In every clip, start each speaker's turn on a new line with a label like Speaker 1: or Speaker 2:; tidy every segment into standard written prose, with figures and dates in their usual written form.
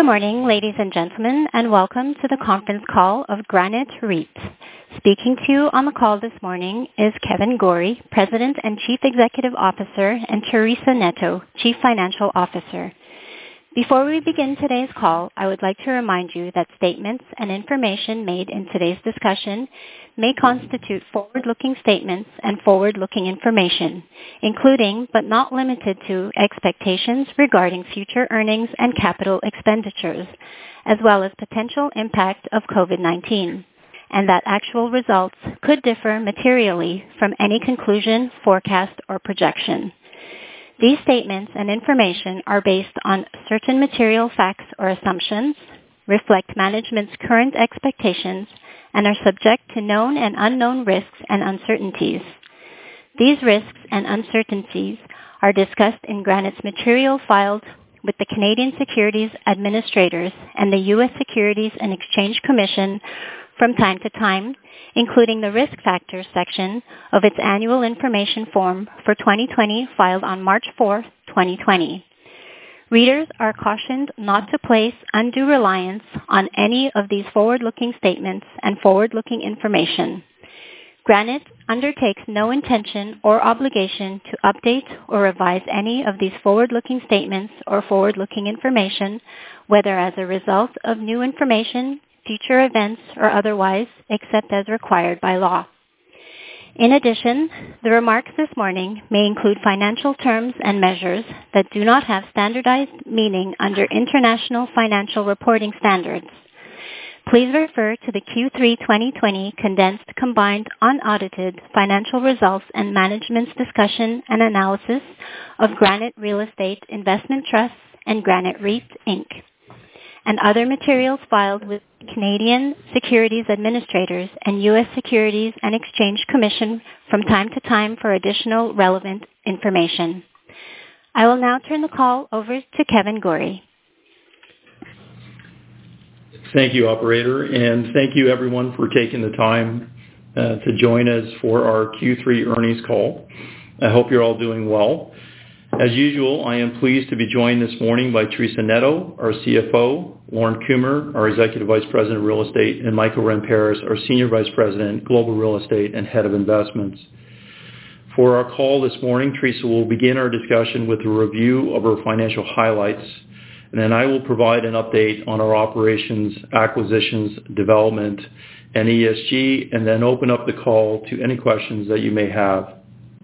Speaker 1: Good morning, ladies and gentlemen, and welcome to the conference call of Granite REIT. Speaking to you on the call this morning is Kevan Gorrie, President and Chief Executive Officer, and Teresa Neto, Chief Financial Officer. Before we begin today's call, I would like to remind you that statements and information made in today's discussion may constitute forward-looking statements and forward-looking information, including but not limited to expectations regarding future earnings and capital expenditures, as well as potential impact of COVID-19, and that actual results could differ materially from any conclusion, forecast, or projection. These statements and information are based on certain material facts or assumptions, reflect management's current expectations, and are subject to known and unknown risks and uncertainties. These risks and uncertainties are discussed in Granite's material filed with the Canadian Securities Administrators and the U.S. Securities and Exchange Commission from time to time, including the Risk Factors section of its Annual Information Form for 2020 filed on March 4, 2020. Readers are cautioned not to place undue reliance on any of these forward-looking statements and forward-looking information. Granite undertakes no intention or obligation to update or revise any of these forward-looking statements or forward-looking information, whether as a result of new information, future events, or otherwise, except as required by law. In addition, the remarks this morning may include financial terms and measures that do not have standardized meaning under International Financial Reporting Standards. Please refer to the Q3 2020 condensed combined unaudited financial results and management's discussion and analysis of Granite Real Estate Investment Trust and Granite REIT, Inc., and other materials filed with Canadian Securities Administrators and U.S. Securities and Exchange Commission from time to time for additional relevant information. I will now turn the call over to Kevan Gorrie.
Speaker 2: Thank you, operator, and thank you everyone for taking the time to join us for our Q3 earnings call. I hope you're all doing well. As usual, I am pleased to be joined this morning by Teresa Neto, our CFO, Lauren Coomer, our Executive Vice President of Real Estate, and Michael Ramparis, our Senior Vice President, Global Real Estate and Head of Investments. For our call this morning, Teresa will begin our discussion with a review of our financial highlights, and then I will provide an update on our operations, acquisitions, development, and ESG, and then open up the call to any questions that you may have.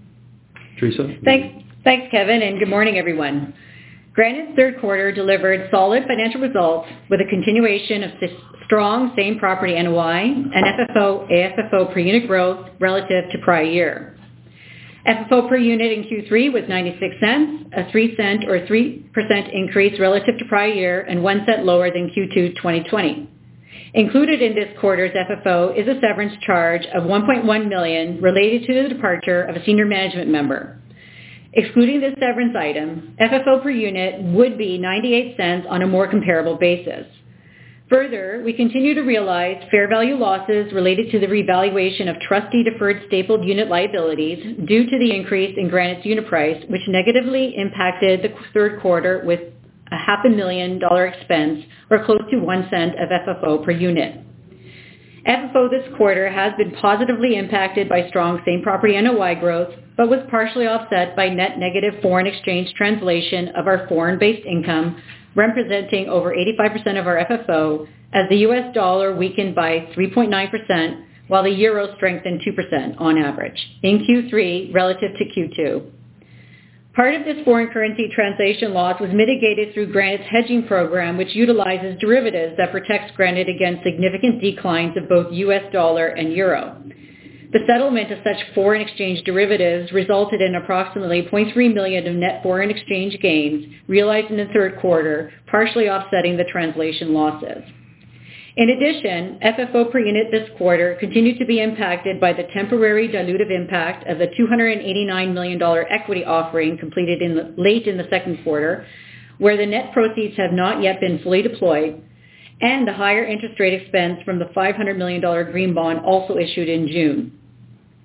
Speaker 2: Teresa?
Speaker 3: Thanks, Kevan, and good morning, everyone. Granite's third quarter delivered solid financial results with a continuation of strong same-property NOI and FFO, AFFO per unit growth relative to prior year. FFO per unit in Q3 was 96 cents, a 3 cent or 3% increase relative to prior year and 1 cent lower than Q2 2020. Included in this quarter's FFO is a severance charge of $1.1 million related to the departure of a senior management member. Excluding this severance item, FFO per unit would be 98 cents on a more comparable basis. Further, we continue to realize fair value losses related to the revaluation of trustee deferred stapled unit liabilities due to the increase in Granite's unit price, which negatively impacted the third quarter with a $500,000 expense or close to 1 cent of FFO per unit. FFO this quarter has been positively impacted by strong same-property NOI growth, but was partially offset by net negative foreign exchange translation of our foreign-based income, representing over 85% of our FFO, as the U.S. dollar weakened by 3.9%, while the euro strengthened 2% on average in Q3 relative to Q2. Part of this foreign currency translation loss was mitigated through Granite's hedging program, which utilizes derivatives that protects Granite against significant declines of both U.S. dollar and euro. The settlement of such foreign exchange derivatives resulted in approximately $0.3 million of net foreign exchange gains realized in the third quarter, partially offsetting the translation losses. In addition, FFO per unit this quarter continued to be impacted by the temporary dilutive impact of the $289 million equity offering completed late in the second quarter, where the net proceeds have not yet been fully deployed, and the higher interest rate expense from the $500 million green bond also issued in June.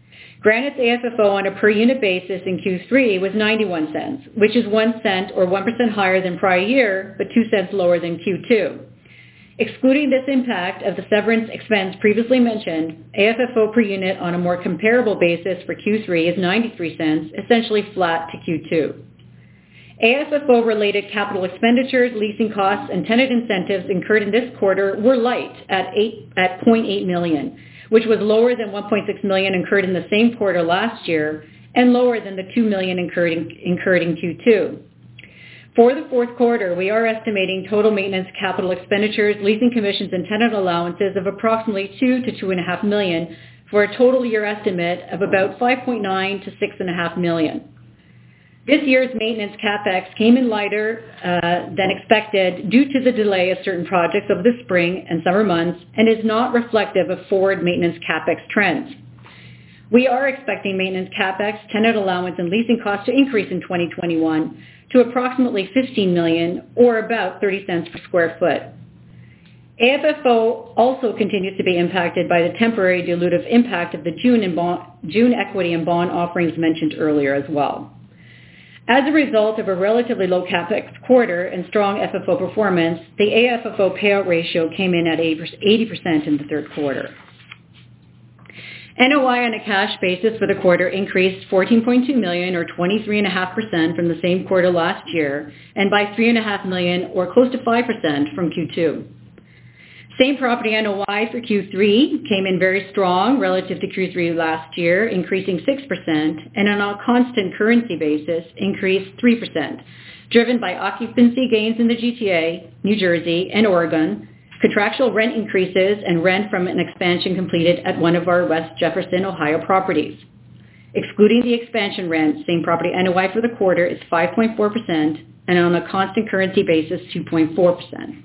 Speaker 3: Granite's AFFO on a per unit basis in Q3 was 91 cents, which is 1 cent or 1% higher than prior year, but 2 cents lower than Q2. Excluding this impact of the severance expense previously mentioned, AFFO per unit on a more comparable basis for Q3 is 93 cents, essentially flat to Q2. AFFO-related capital expenditures, leasing costs, and tenant incentives incurred in this quarter were light at $0.8 million, which was lower than $1.6 million incurred in the same quarter last year and lower than the $2 million incurred in Q2. For the fourth quarter, we are estimating total maintenance capital expenditures, leasing commissions, and tenant allowances of approximately $2 to $2.5 million for a total year estimate of about $5.9 to $6.5 million. This year's maintenance CapEx came in lighter than expected due to the delay of certain projects over the spring and summer months and is not reflective of forward maintenance CapEx trends. We are expecting maintenance CapEx, tenant allowance, and leasing costs to increase in 2021 to approximately $15 million or about 30 cents per square foot. AFFO also continues to be impacted by the temporary dilutive impact of the June equity and bond offerings mentioned earlier as well. As a result of a relatively low CapEx quarter and strong FFO performance, the AFFO payout ratio came in at 80% in the third quarter. NOI on a cash basis for the quarter increased $14.2 million or 23.5% from the same quarter last year and by $3.5 million or close to 5% from Q2. Same property NOI for Q3 came in very strong relative to Q3 last year, increasing 6%, and on a constant currency basis increased 3%, driven by occupancy gains in the GTA, New Jersey, and Oregon, contractual rent increases, and rent from an expansion completed at one of our West Jefferson, Ohio properties. Excluding the expansion rent, same property NOI for the quarter is 5.4%, and on a constant currency basis, 2.4%.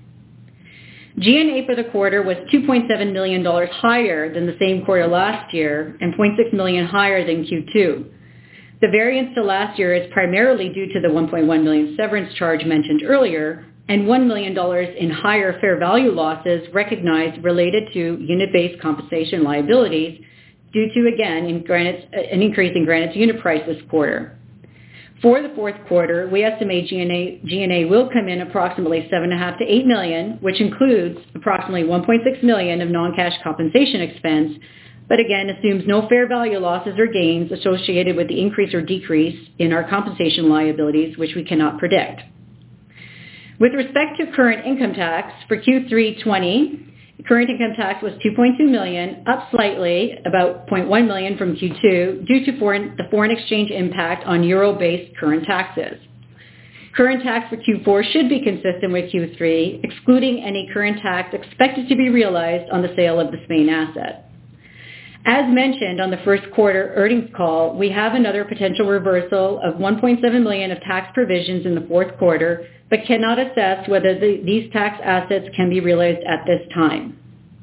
Speaker 3: G&A for the quarter was $2.7 million higher than the same quarter last year and $0.6 million higher than Q2. The variance to last year is primarily due to the $1.1 million severance charge mentioned earlier and $1 million in higher fair value losses recognized related to unit-based compensation liabilities due to, again, an increase in Granite's unit price this quarter. For the fourth quarter, we estimate G&A will come in approximately $7.5 to $8 million, which includes approximately $1.6 million of non-cash compensation expense, but again assumes no fair value losses or gains associated with the increase or decrease in our compensation liabilities, which we cannot predict. With respect to current income tax, for Q3 20, current income tax was $2.2 million, up slightly, about $0.1 million from Q2, due to the foreign exchange impact on euro-based current taxes. Current tax for Q4 should be consistent with Q3, excluding any current tax expected to be realized on the sale of the Spain asset. As mentioned on the first quarter earnings call, we have another potential reversal of $1.7 million of tax provisions in the fourth quarter, but cannot assess whether these tax assets can be realized at this time.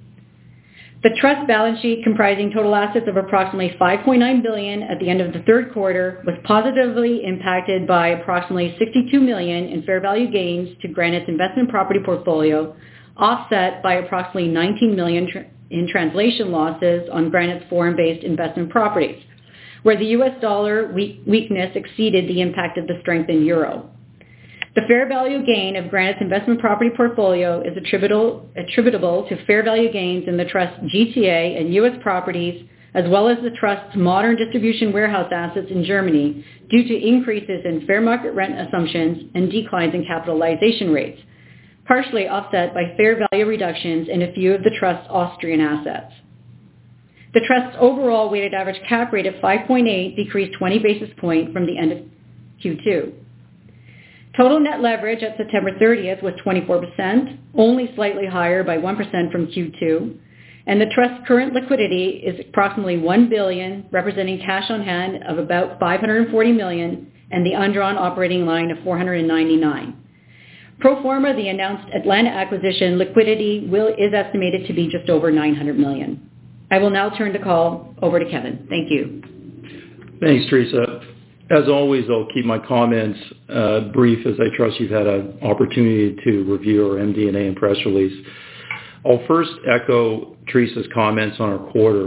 Speaker 3: The trust balance sheet, comprising total assets of approximately $5.9 billion at the end of the third quarter, was positively impacted by approximately $62 million in fair value gains to Granite's investment property portfolio, offset by approximately $19 million in translation losses on Granite's foreign-based investment properties, where the U.S. dollar weakness exceeded the impact of the strengthened euro. The fair value gain of Granite's investment property portfolio is attributable to fair value gains in the Trust's GTA and U.S. properties, as well as the Trust's modern distribution warehouse assets in Germany, due to increases in fair market rent assumptions and declines in capitalization rates, partially offset by fair value reductions in a few of the Trust's Austrian assets. The Trust's overall weighted average cap rate of 5.8 decreased 20 basis points from the end of Q2. Total net leverage at September 30th was 24%, only slightly higher by 1% from Q2, and the Trust's current liquidity is approximately $1 billion, representing cash on hand of about $540 million and the undrawn operating line of $499 million. Pro forma, the announced Atlanta acquisition liquidity is estimated to be just over $900 million. I will now turn the call over to Kevin. Thank you.
Speaker 2: Thanks, Teresa. As always, I'll keep my comments brief, as I trust you've had an opportunity to review our MD&A and press release. I'll first echo Teresa's comments on our quarter.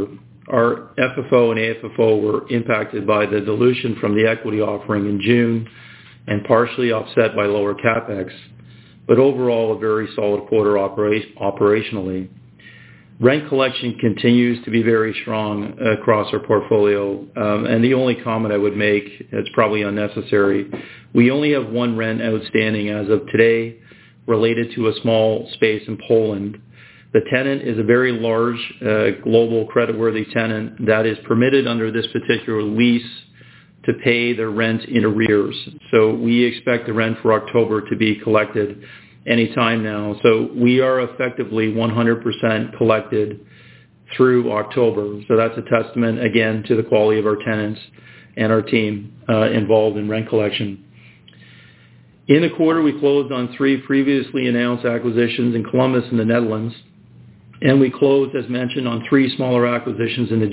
Speaker 2: our FFO and AFFO were impacted by the dilution from the equity offering in June and partially offset by lower CapEx, but overall a very solid quarter operationally. Rent collection continues to be very strong across our portfolio, and the only comment I would make, it's probably unnecessary, we only have one rent outstanding as of today related to a small space in Poland. The tenant is a very large global creditworthy tenant that is permitted under this particular lease to pay their rent in arrears. So we expect the rent for October to be collected anytime now. So we are effectively 100% collected through October. So that's a testament, again, to the quality of our tenants and our team involved in rent collection. In the quarter, we closed on 3 previously announced acquisitions in Columbus and the Netherlands, and we closed, as mentioned, on 3 smaller acquisitions in the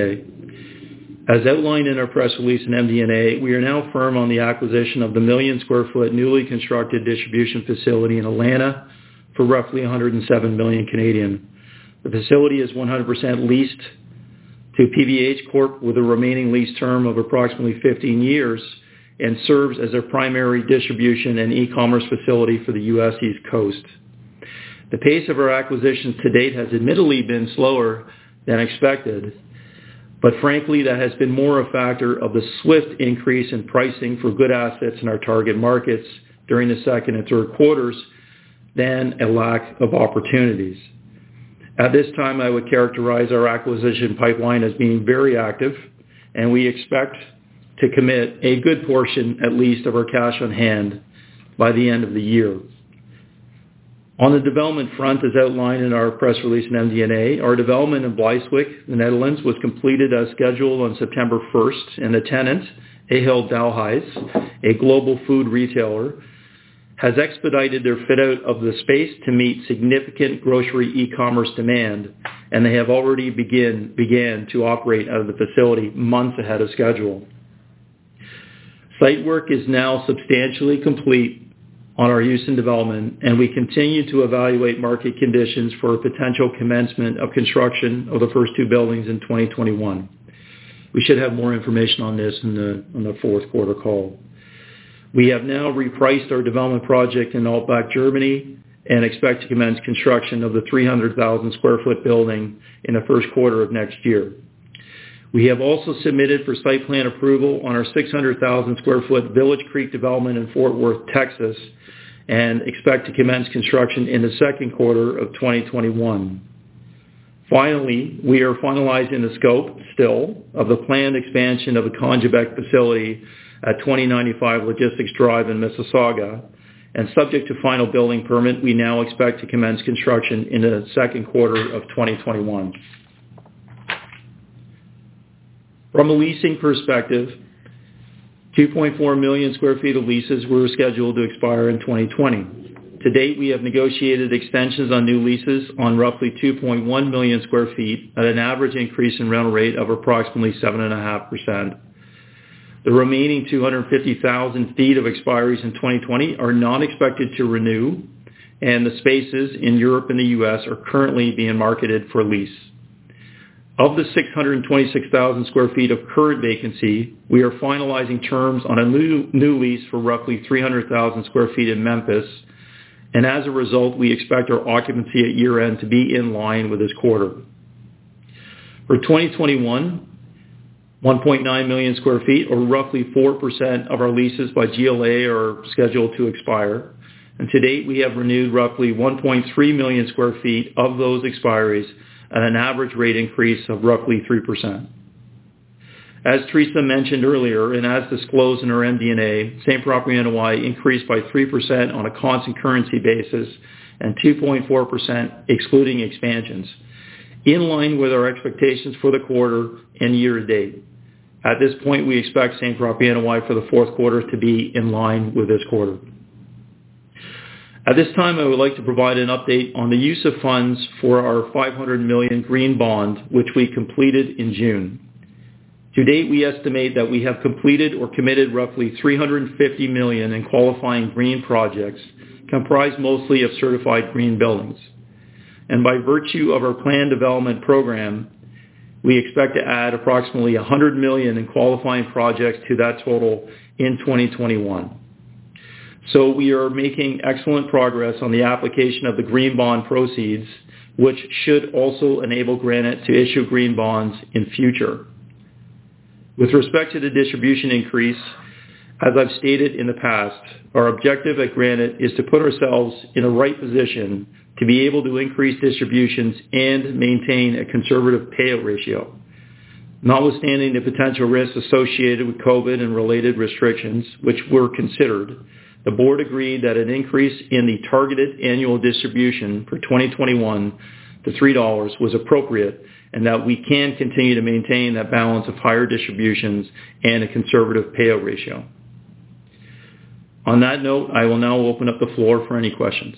Speaker 2: GTA. As outlined in our press release and MD&A, we are now firm on the acquisition of the 1 million square foot newly constructed distribution facility in Atlanta for roughly 107 million Canadian. The facility is 100% leased to PVH Corp with a remaining lease term of approximately 15 years and serves as their primary distribution and e-commerce facility for the U.S. East Coast. The pace of our acquisitions to date has admittedly been slower than expected, but frankly, that has been more a factor of the swift increase in pricing for good assets in our target markets during the second and third quarters than a lack of opportunities. At this time, I would characterize our acquisition pipeline as being very active, and we expect to commit a good portion, at least, of our cash on hand by the end of the year. On the development front, as outlined in our press release and MD&A, our development in Bleiswijk, the Netherlands, was completed as scheduled on September 1st, and the tenant, Ahold Delhaize, a global food retailer, has expedited their fit-out of the space to meet significant grocery e-commerce demand, and they have already began to operate out of the facility months ahead of schedule. Site work is now substantially complete on our Houston development, and we continue to evaluate market conditions for a potential commencement of construction of the first 2 buildings in 2021. We should have more information on this in the fourth quarter call. We have now repriced our development project in Altbach, Germany, and expect to commence construction of the 300,000 square foot building in the first quarter of next year. We have also submitted for site plan approval on our 600,000 square foot Village Creek development in Fort Worth, Texas, and expect to commence construction in the second quarter of 2021. Finally, we are finalizing the scope still of the planned expansion of the Congebec facility at 2095 Logistics Drive in Mississauga, and subject to final building permit, we now expect to commence construction in the second quarter of 2021. From a leasing perspective, 2.4 million square feet of leases were scheduled to expire in 2020. To date, we have negotiated extensions on new leases on roughly 2.1 million square feet at an average increase in rental rate of approximately 7.5%. The remaining 250,000 feet of expiries in 2020 are not expected to renew, and the spaces in Europe and the U.S. are currently being marketed for lease. Of the 626,000 square feet of current vacancy, we are finalizing terms on a new lease for roughly 300,000 square feet in Memphis, and as a result, we expect our occupancy at year-end to be in line with this quarter. For 2021, 1.9 million square feet, or roughly 4% of our leases by GLA are scheduled to expire, and to date, we have renewed roughly 1.3 million square feet of those expiries at an average rate increase of roughly 3%. As Teresa mentioned earlier, and as disclosed in our MD&A, same property NOI increased by 3% on a constant currency basis and 2.4% excluding expansions, in line with our expectations for the quarter and year to date. At this point, we expect same property NOI for the fourth quarter to be in line with this quarter. At this time, I would like to provide an update on the use of funds for our $500 million green bond, which we completed in June. To date, we estimate that we have completed or committed roughly $350 million in qualifying green projects, comprised mostly of certified green buildings. And by virtue of our planned development program, we expect to add approximately $100 million in qualifying projects to that total in 2021. So we are making excellent progress on the application of the green bond proceeds, which should also enable Granite to issue green bonds in future. With respect to the distribution increase, as I've stated in the past, our objective at Granite is to put ourselves in a right position to be able to increase distributions and maintain a conservative payout ratio. Notwithstanding the potential risks associated with COVID and related restrictions, which were considered, the board agreed that an increase in the targeted annual distribution for 2021 to $3 was appropriate, and that we can continue to maintain that balance of higher distributions and a conservative payout ratio. On that note, I will now open up the floor for any questions.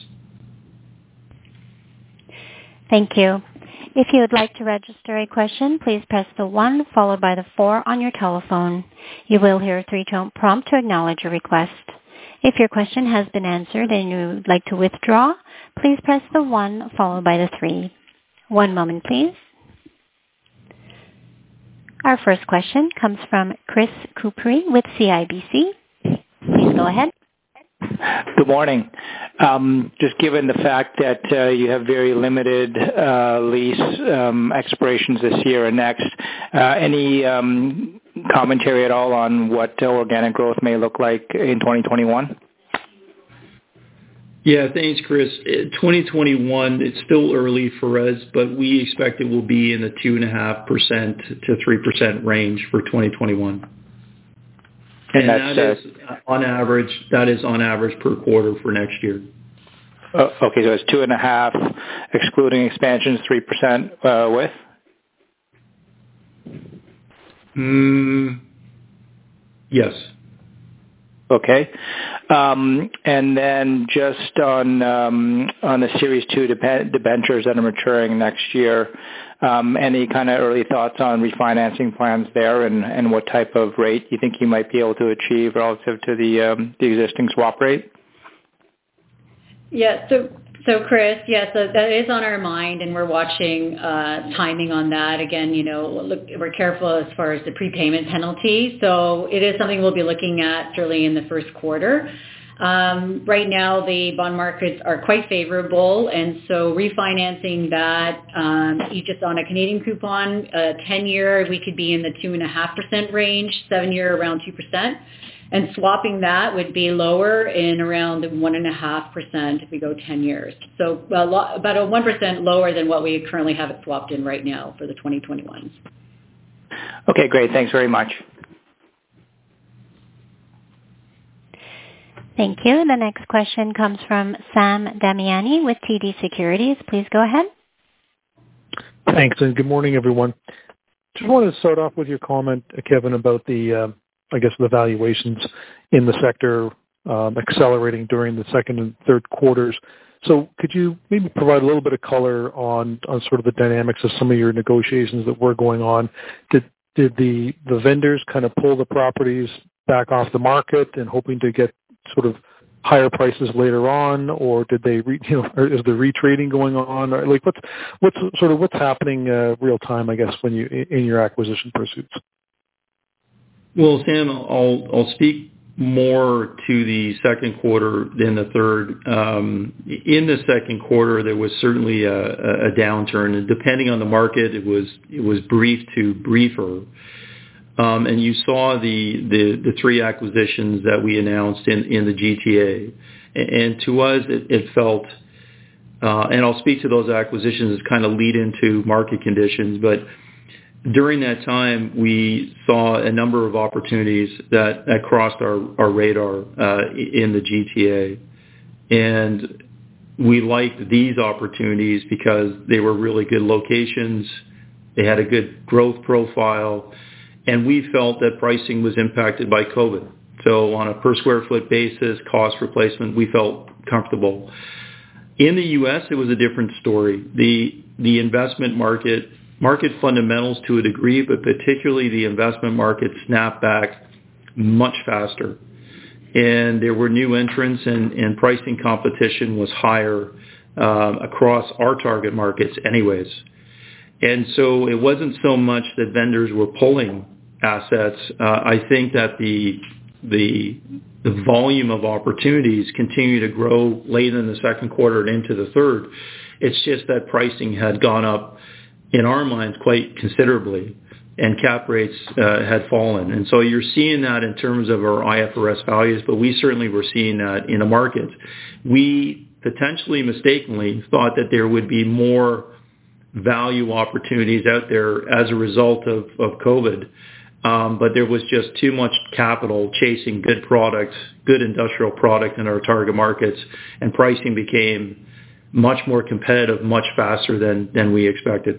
Speaker 1: Thank you. If you would like to register a question, please press the 1 followed by the 4 on your telephone. You will hear a 3-tone prompt to acknowledge your request. If your question has been answered and you would like to withdraw, please press the 1 followed by the 3. One moment, please. Our first question comes from Chris Couprie with CIBC. Please go ahead.
Speaker 4: Good morning. Just given the fact that you have very limited lease expirations this year and next, any commentary at all on what organic growth may look like in 2021?
Speaker 2: Yeah, thanks, Chris. 2021, it's still early for us, but we expect it will be in the 2.5% to 3% range for 2021. And that is on average per quarter for next year.
Speaker 4: Okay, so it's 2.5 excluding expansions, 3% with?
Speaker 2: Yes.
Speaker 4: Okay. And then just on the Series 2 debentures that are maturing next year, any kind of early thoughts on refinancing plans there and what type of rate you think you might be able to achieve relative to the existing swap rate?
Speaker 3: Yeah, so Chris, yes, that is on our mind, and we're watching timing on that. Again, look, we're careful as far as the prepayment penalty, so it is something we'll be looking at certainly in the first quarter. Right now, the bond markets are quite favorable, and so refinancing that, just on a Canadian coupon, 10-year, we could be in the 2.5% range, 7-year around 2%. And swapping that would be lower in around 1.5% if we go 10 years. So about a 1% lower than what we currently have it swapped in right now for the 2021s.
Speaker 4: Okay, great. Thanks very much.
Speaker 1: Thank you. The next question comes from Sam Damiani with TD Securities. Please go ahead.
Speaker 5: Thanks, and good morning, everyone. Just wanted to start off with your comment, Kevin, about the valuations in the sector accelerating during the second and third quarters. So could you maybe provide a little bit of color on sort of the dynamics of some of your negotiations that were going on? Did the vendors kind of pull the properties back off the market and hoping to get sort of higher prices later on, or did they, or is the retrading going on? Or like what's happening real time, I guess, when you in your acquisition pursuits?
Speaker 2: Well, Sam, I'll speak more to the second quarter than the third. In the second quarter, there was certainly a downturn, and depending on the market, it was brief to briefer. And you saw the 3 acquisitions that we announced in the GTA, and to us, it felt. And I'll speak to those acquisitions as kind of lead into market conditions, but during that time, we saw a number of opportunities that crossed our radar in the GTA. And we liked these opportunities because they were really good locations, they had a good growth profile, and we felt that pricing was impacted by COVID. So on a per square foot basis, cost replacement, we felt comfortable. In the U.S., it was a different story. The investment market fundamentals to a degree, but particularly the investment market snapped back much faster. And there were new entrants and pricing competition was higher across our target markets anyways. And so it wasn't so much that vendors were pulling assets. I think that the volume of opportunities continue to grow late in the second quarter and into the third. It's just that pricing had gone up, in our minds, quite considerably, and cap rates had fallen. And so you're seeing that in terms of our IFRS values, but we certainly were seeing that in the market. We potentially mistakenly thought that there would be more value opportunities out there as a result of COVID. But there was just too much capital chasing good product, good industrial product in our target markets, and pricing became much more competitive, much faster than we expected.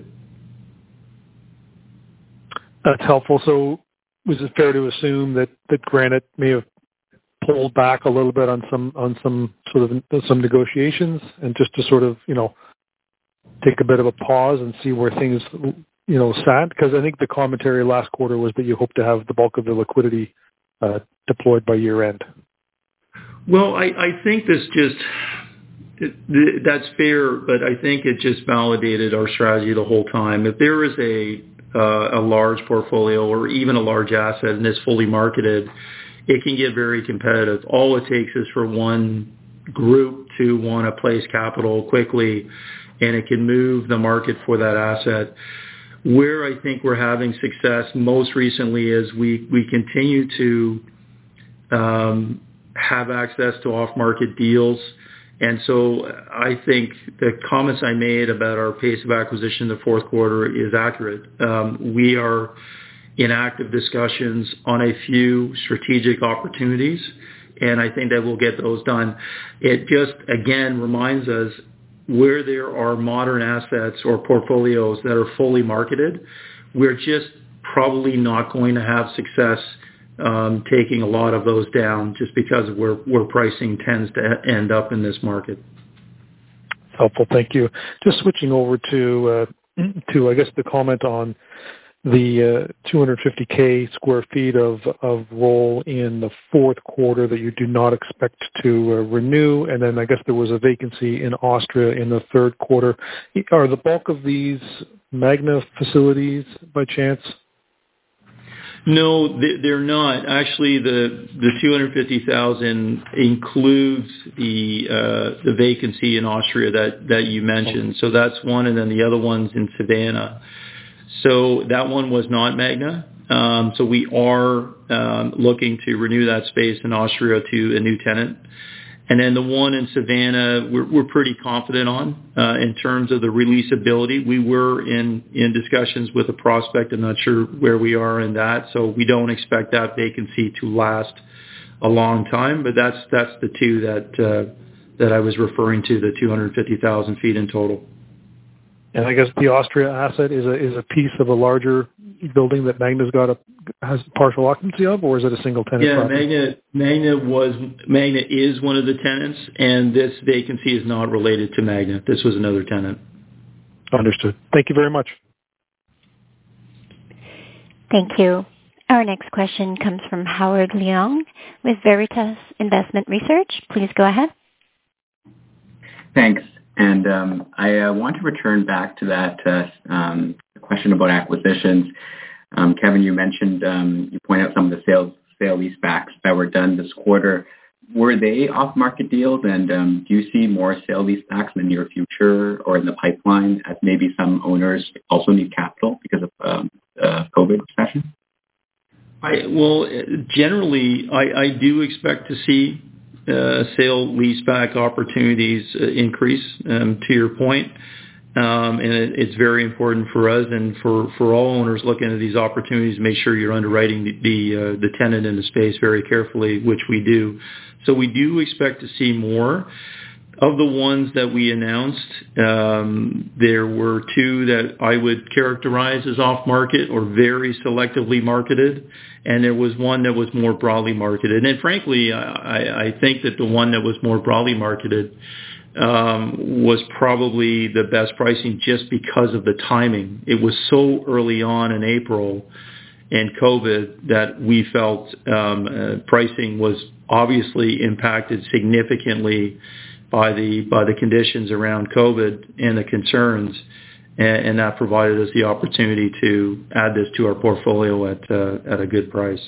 Speaker 5: That's helpful. So was it fair to assume that Granite may have pulled back a little bit on some negotiations, and just to sort of, take a bit of a pause and see where things sat? Because I think the commentary last quarter was that you hope to have the bulk of the liquidity deployed by year end.
Speaker 2: Well, I think that's fair, but I think it just validated our strategy the whole time. If there is a large portfolio or even a large asset and it's fully marketed, it can get very competitive. All it takes is for one group to want to place capital quickly, and it can move the market for that asset. Where I think we're having success most recently is we continue to have access to off-market deals. And so I think the comments I made about our pace of acquisition in the fourth quarter is accurate. We are in active discussions on a few strategic opportunities, and I think that we'll get those done. It just, again, reminds us where there are modern assets or portfolios that are fully marketed, we're just probably not going to have success taking a lot of those down just because of where pricing tends to end up in this market.
Speaker 5: Helpful, thank you. Just switching over to I guess the comment on the 250K square feet of roll in the fourth quarter that you do not expect to renew, and then I guess there was a vacancy in Austria in the third quarter. Are the bulk of these Magna facilities by chance?
Speaker 2: No, they're not. Actually, the 250,000 includes the vacancy in Austria that you mentioned. So that's one, and then the other one's in Savannah. So that one was not Magna. So we are looking to renew that space in Austria to a new tenant. And then the one in Savannah, we're pretty confident on in terms of the releasability. We were in discussions with a prospect. I'm not sure where we are in that. So we don't expect that vacancy to last a long time. But that's the two that I was referring to, the 250,000 feet in total.
Speaker 5: And I guess the Austria asset is a piece of a larger building that Magna's has partial occupancy of, or is it a single tenant?
Speaker 2: Yeah,
Speaker 5: property?
Speaker 2: Magna is one of the tenants, and this vacancy is not related to Magna. This was another tenant.
Speaker 5: Understood. Thank you very much.
Speaker 1: Thank you. Our next question comes from Howard Leung with Veritas Investment Research. Please go ahead.
Speaker 6: Thanks. And I want to return back to that question about acquisitions. Kevin, you mentioned, you point out some of the sale leasebacks that were done this quarter. Were they off-market deals, and do you see more sale leasebacks in the near future or in the pipeline as maybe some owners also need capital because of COVID recession?
Speaker 2: Generally, I do expect to see sale leaseback opportunities increase, to your point. And it's very important for us and for all owners looking at these opportunities to make sure you're underwriting the tenant in the space very carefully, which we do. So we do expect to see more. Of the ones that we announced, there were two that I would characterize as off-market or very selectively marketed, and there was one that was more broadly marketed. And frankly, I think that the one that was more broadly marketed was probably the best pricing just because of the timing. It was so early on in April and COVID that we felt pricing was obviously impacted significantly by the conditions around COVID and the concerns. and that provided us the opportunity to add this to our portfolio at a good price.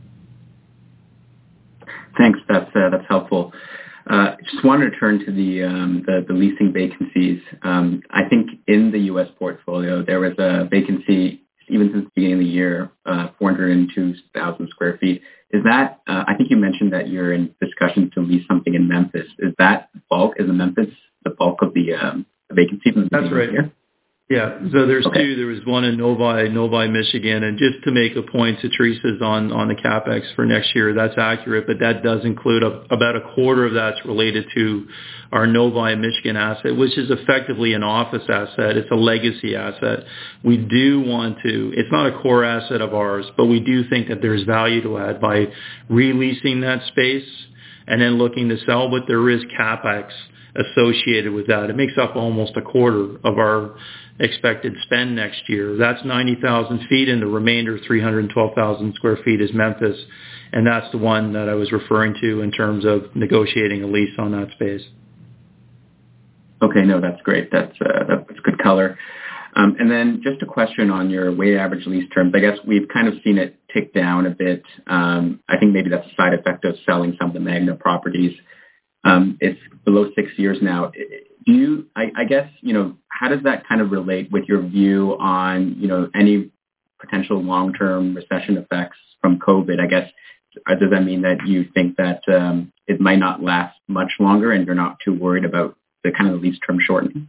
Speaker 6: Thanks. That's helpful. Just wanted to turn to the leasing vacancies. I think in the U.S. portfolio there was a vacancy even since the beginning of the year, 402,000 square feet. Is that? I think you mentioned that you're in discussions to lease something in Memphis. Is that bulk? Is Memphis the bulk of the vacancy from the beginning of the year?
Speaker 2: Yeah, so there's two. There was one in Novi, Michigan, and just to make a point to Teresa's on the capex for next year, that's accurate, but that does include about a quarter of that's related to our Novi, Michigan asset, which is effectively an office asset. It's a legacy asset. We do want to. It's not a core asset of ours, but we do think that there's value to add by releasing that space and then looking to sell. But there is capex associated with that. It makes up almost a quarter of our expected spend next year. That's 90,000 feet, and the remainder, 312,000 square feet, is Memphis, and that's the one that I was referring to in terms of negotiating a lease on that space.
Speaker 6: Okay, no, that's great. That's good color. And then just a question on your weighted average lease terms. I guess we've kind of seen it tick down a bit. I think maybe that's a side effect of selling some of the Magna properties. It's below 6 years now. I guess, how does that kind of relate with your view on, any potential long-term recession effects from COVID? I guess, does that mean that you think that it might not last much longer and you're not too worried about the kind of lease term shortening?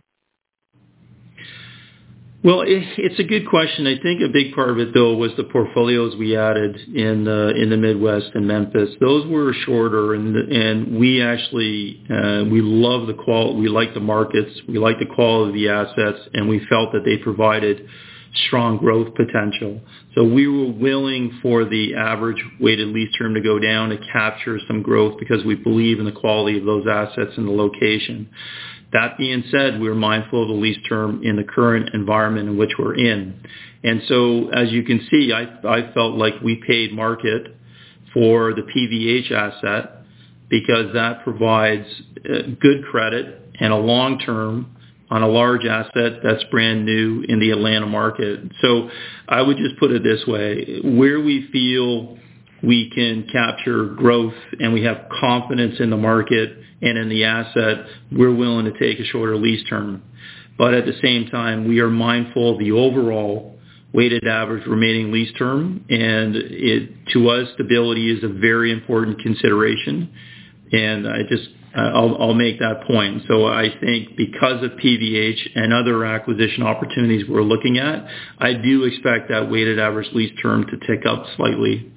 Speaker 2: Well, it's a good question. I think a big part of it, though, was the portfolios we added in the Midwest and Memphis. Those were shorter, and we actually we love the quality. We like the markets. We like the quality of the assets, and we felt that they provided strong growth potential. So we were willing for the average weighted lease term to go down to capture some growth because we believe in the quality of those assets and the location. That being said, we're mindful of the lease term in the current environment in which we're in. And so, as you can see, I felt like we paid market for the PVH asset because that provides good credit and a long term on a large asset that's brand new in the Atlanta market. So I would just put it this way. Where we feel we can capture growth and we have confidence in the market and in the asset, we're willing to take a shorter lease term. But at the same time, we are mindful of the overall weighted average remaining lease term, and to us, stability is a very important consideration. And I'll make that point. So I think because of PVH and other acquisition opportunities we're looking at, I do expect that weighted average lease term to tick up slightly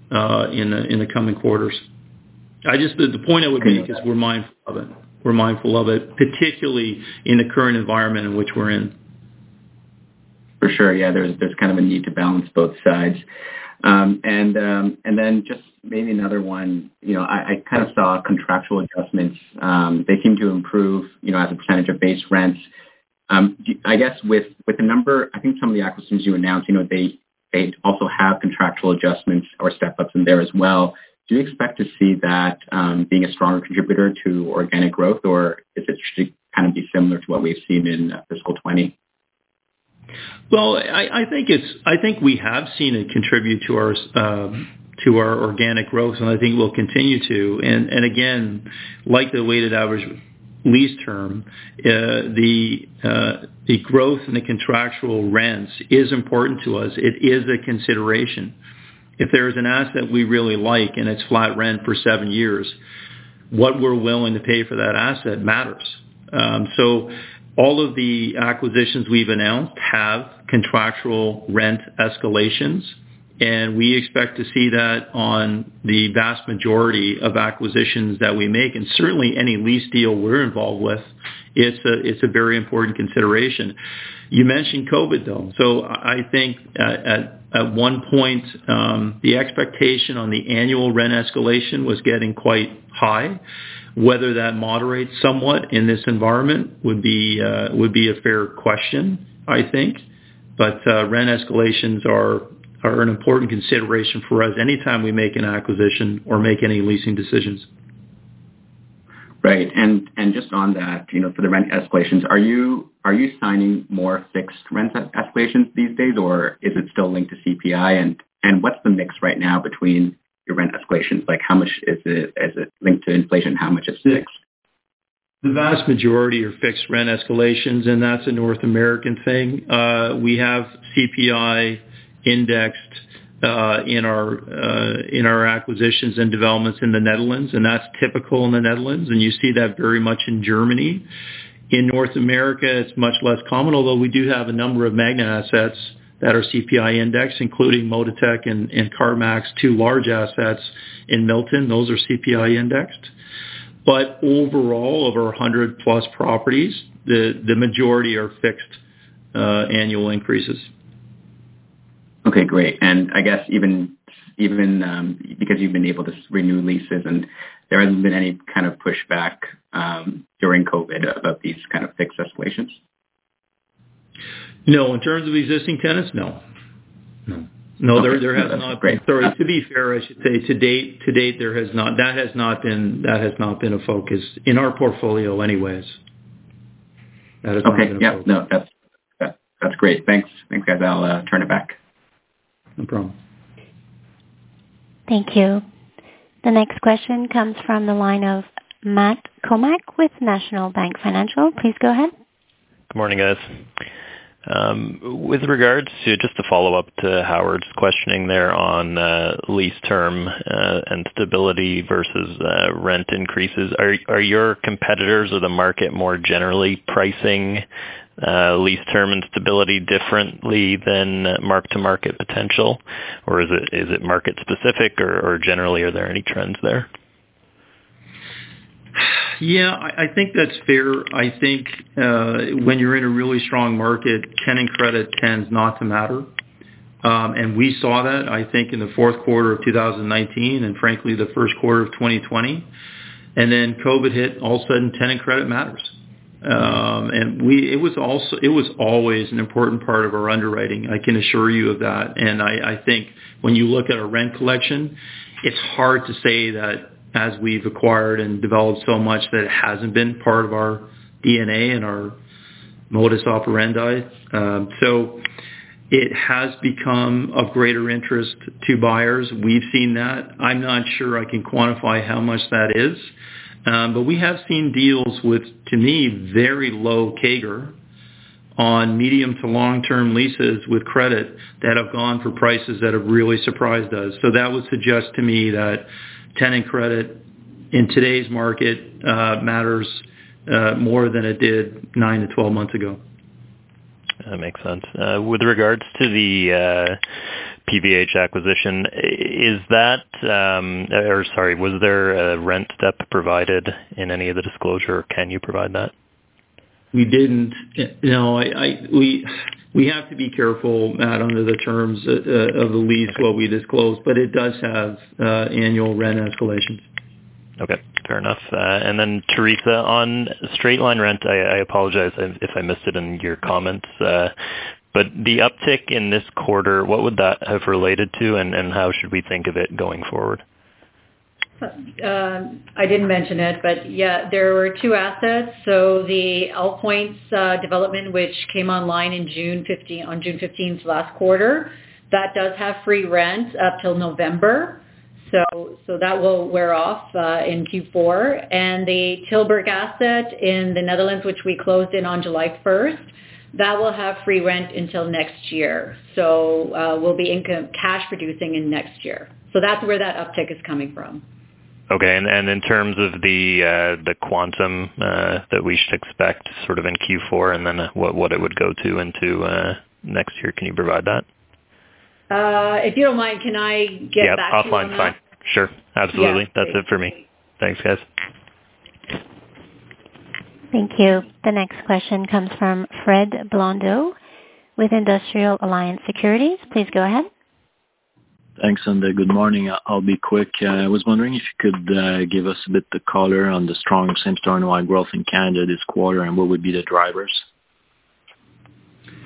Speaker 2: in the coming quarters. The point I would make is we're mindful of it. We're mindful of it, particularly in the current environment in which we're in.
Speaker 6: For sure, yeah. There's kind of a need to balance both sides, and then just maybe another one. I kind of saw contractual adjustments. They seem to improve, as a percentage of base rents. I guess with the number, I think some of the acquisitions you announced, they also have contractual adjustments or step-ups in there as well. Do you expect to see that being a stronger contributor to organic growth, or is it should kind of be similar to what we've seen in fiscal 20?
Speaker 2: Well, I think we have seen it contribute to our organic growth, and I think we'll continue to. And again, like the weighted average lease term, the growth in the contractual rents is important to us. It is a consideration. If there's an asset we really like and it's flat rent for 7 years, what we're willing to pay for that asset matters. So all of the acquisitions we've announced have contractual rent escalations, and we expect to see that on the vast majority of acquisitions that we make, and certainly any lease deal we're involved with. It's a very important consideration. You mentioned COVID, though. So I think at one point, the expectation on the annual rent escalation was getting quite high. Whether that moderates somewhat in this environment would be a fair question, I think. But rent escalations are an important consideration for us anytime we make an acquisition or make any leasing decisions.
Speaker 6: Right. And just on that, for the rent escalations, are you signing more fixed rent escalations these days, or is it still linked to CPI? And what's the mix right now between your rent escalations? Like, how much is it linked to inflation? How much is fixed?
Speaker 2: The vast majority are fixed rent escalations, and that's a North American thing. We have CPI indexed in our acquisitions and developments in the Netherlands, and that's typical in the Netherlands, and you see that very much in Germany. In North America, it's much less common, although we do have a number of Magna assets that are CPI indexed, including Mototech and CarMax, two large assets in Milton. Those are CPI indexed. But overall, of our 100-plus properties, the majority are fixed annual increases.
Speaker 6: Okay, great. And I guess even because you've been able to renew leases and there hasn't been any kind of pushback during COVID about these kind of fixed escalations?
Speaker 2: No, in terms of existing tenants, no. No, okay. there has not been. Sorry, to be fair, I should say to date there has not. That has not been a focus in our portfolio, anyways. That has not been a focus.
Speaker 6: No, that's great. Thanks, guys. I'll turn it back.
Speaker 2: No problem.
Speaker 1: Thank you. The next question comes from the line of Matt Comack with National Bank Financial. Please go ahead.
Speaker 7: Good morning, guys. With regards to, just to follow up to Howard's questioning there on lease term and stability versus rent increases, are your competitors or the market more generally pricing lease term and stability differently than mark-to-market potential? Or is it market specific, or generally are there any trends there?
Speaker 2: Yeah, I think that's fair. I think when you're in a really strong market, tenant credit tends not to matter. And we saw that, I think, in the fourth quarter of 2019 and, frankly, the first quarter of 2020. And then COVID hit, all of a sudden tenant credit matters. And it was always an important part of our underwriting. I can assure you of that. And I think when you look at our rent collection, it's hard to say that as we've acquired and developed so much that it hasn't been part of our DNA and our modus operandi. So it has become of greater interest to buyers. We've seen that. I'm not sure I can quantify how much that is. But we have seen deals with, to me, very low CAGR on medium to long-term leases with credit that have gone for prices that have really surprised us. So that would suggest to me that tenant credit in today's market matters more than it did 9 to 12 months ago.
Speaker 7: That makes sense. With regards to the PVH acquisition, is that, was there a rent step provided in any of the disclosure, or can you provide that?
Speaker 2: We didn't. No, we have to be careful, Matt, under the terms of the lease what we disclose, but it does have annual rent escalations. Okay,
Speaker 7: fair enough. And then, Teresa, on straight-line rent, I apologize if I missed it in your comments, but the uptick in this quarter, what would that have related to, and how should we think of it going forward?
Speaker 3: I didn't mention it, but yeah, there were two assets. So the All Points development, which came online on June 15th last quarter, that does have free rent up till November. So that will wear off in Q4. And the Tilburg asset in the Netherlands, which we closed in on July 1st, that will have free rent until next year. So we'll be cash producing in next year. So that's where that uptick is coming from.
Speaker 7: Okay, and in terms of the quantum that we should expect sort of in Q4, and then what it would go to into next year, can you provide that?
Speaker 3: If you don't mind, can I get back to you on that?
Speaker 7: Yeah, offline, fine. Sure, absolutely.
Speaker 3: Yeah,
Speaker 7: that's it for me. Thanks, guys.
Speaker 1: Thank you. The next question comes from Fred Blondeau with Industrial Alliance Securities. Please go ahead.
Speaker 8: Thanks, and good morning. I'll be quick. I was wondering if you could give us a bit of color on the strong same-store NOI growth in Canada this quarter, and what would be the drivers?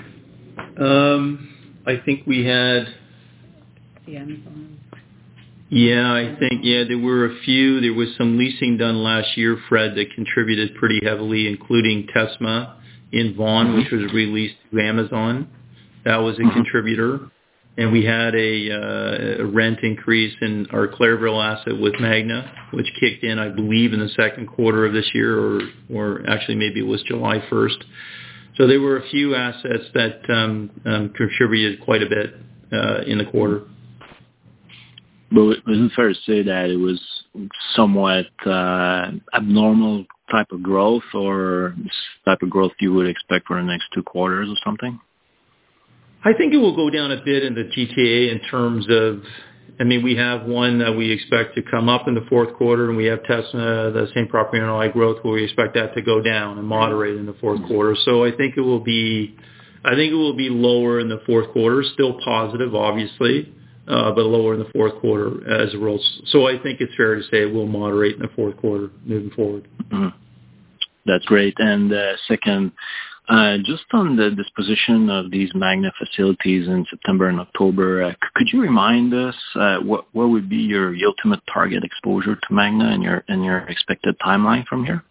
Speaker 2: I think we had... Yeah, I think, there were a few. There was some leasing done last year, Fred, that contributed pretty heavily, including Tesma in Vaughan, which was released to Amazon. That was a contributor. And we had a rent increase in our Clairville asset with Magna, which kicked in, I believe, in the second quarter of this year, or actually maybe it was July 1st. So there were a few assets that contributed quite a bit in the quarter.
Speaker 8: But isn't it fair to say that it was somewhat abnormal type of growth, or type of growth you would expect for the next 2 quarters or something?
Speaker 2: I think it will go down a bit in the GTA in terms of, we have one that we expect to come up in the fourth quarter, and we have Tesla, the same property NOI growth, where we expect that to go down and moderate in the fourth quarter. So I think it will be lower in the fourth quarter, still positive, obviously, but lower in the fourth quarter as a rule. So I think it's fair to say it will moderate in the fourth quarter moving forward.
Speaker 8: Mm-hmm. That's great. And second, just on the disposition of these Magna facilities in September and October, could you remind us what would be your ultimate target exposure to Magna and your expected timeline from here?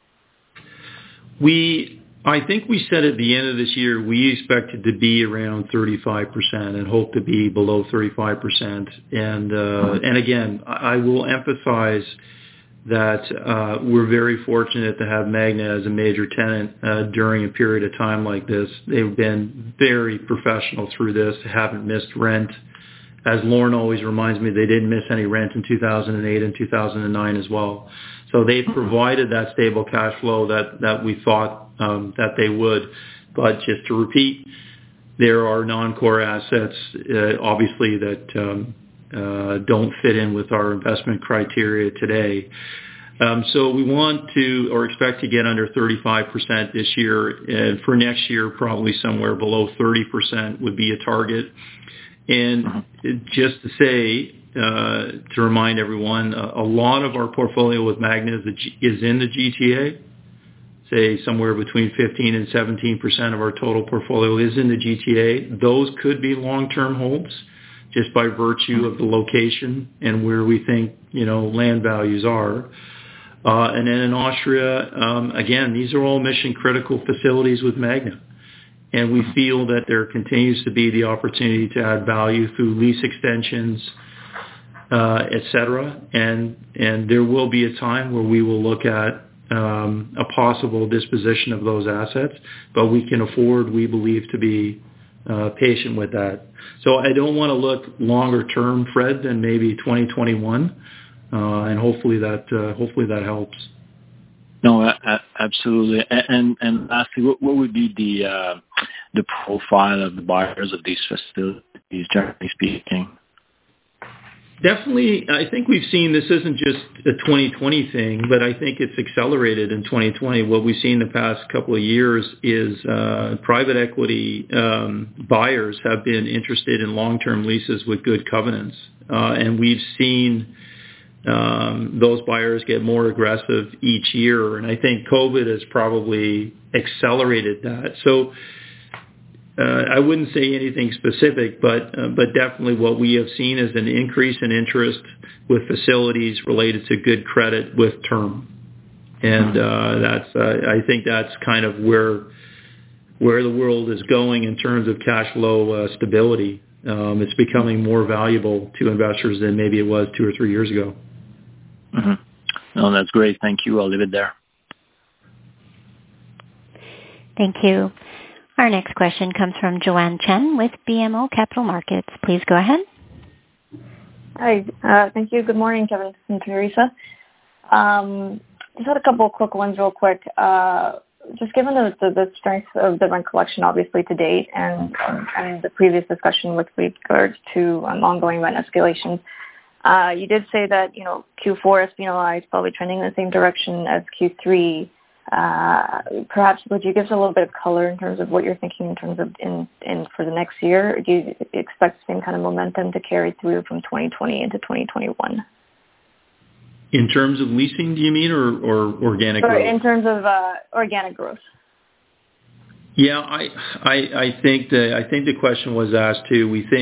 Speaker 2: I think we said at the end of this year we expected to be around 35% and hope to be below 35%. And again, I will emphasize that we're very fortunate to have Magna as a major tenant during a period of time like this. They've been very professional through this, haven't missed rent. As Lauren always reminds me, they didn't miss any rent in 2008 and 2009 as well. So they've provided that stable cash flow that we thought that they would. But just to repeat, there are non-core assets, obviously, that don't fit in with our investment criteria today. So we want to, or expect to get under 35% this year. And for next year, probably somewhere below 30% would be a target. And just to say, to remind everyone, a lot of our portfolio with Magna is in the GTA. Say somewhere between 15 and 17% of our total portfolio is in the GTA. Those could be long-term holds just by virtue of the location and where we think, land values are. And then in Austria, again, these are all mission-critical facilities with Magna. And we feel that there continues to be the opportunity to add value through lease extensions, et cetera. And there will be a time where we will look at a possible disposition of those assets, but we can afford, we believe, to be patient with that. So I don't want to look longer term, Fred, than maybe 2021, and hopefully that helps.
Speaker 8: No, absolutely. And lastly, what would be the profile of the buyers of these facilities, generally speaking?
Speaker 2: Definitely, I think we've seen this isn't just a 2020 thing, but I think it's accelerated in 2020. What we've seen the past couple of years is private equity buyers have been interested in long-term leases with good covenants. And we've seen those buyers get more aggressive each year. And I think COVID has probably accelerated that. So I wouldn't say anything specific, but definitely what we have seen is an increase in interest with facilities related to good credit with term, and I think that's kind of where the world is going in terms of cash flow stability. It's becoming more valuable to investors than maybe it was 2 or 3 years ago.
Speaker 8: Mm-hmm. No, that's great. Thank you. I'll leave it there.
Speaker 1: Thank you. Our next question comes from Joanne Chen with BMO Capital Markets. Please go ahead.
Speaker 9: Hi. Thank you. Good morning, Kevin and Teresa. Just had a couple of quick ones real quick. Just given the strength of the rent collection, obviously, to date, and the previous discussion with regards to ongoing rent escalations, you did say that, Q4 SPNOI is probably trending in the same direction as Q3. Perhaps would you give us a little bit of color in terms of what you're thinking in terms of in for the next year? Do you expect the same kind of momentum to carry through from 2020 into 2021?
Speaker 2: In terms of leasing, do you mean, or organic growth?
Speaker 9: In terms of organic growth. Yeah,
Speaker 2: I think the question was asked too. We think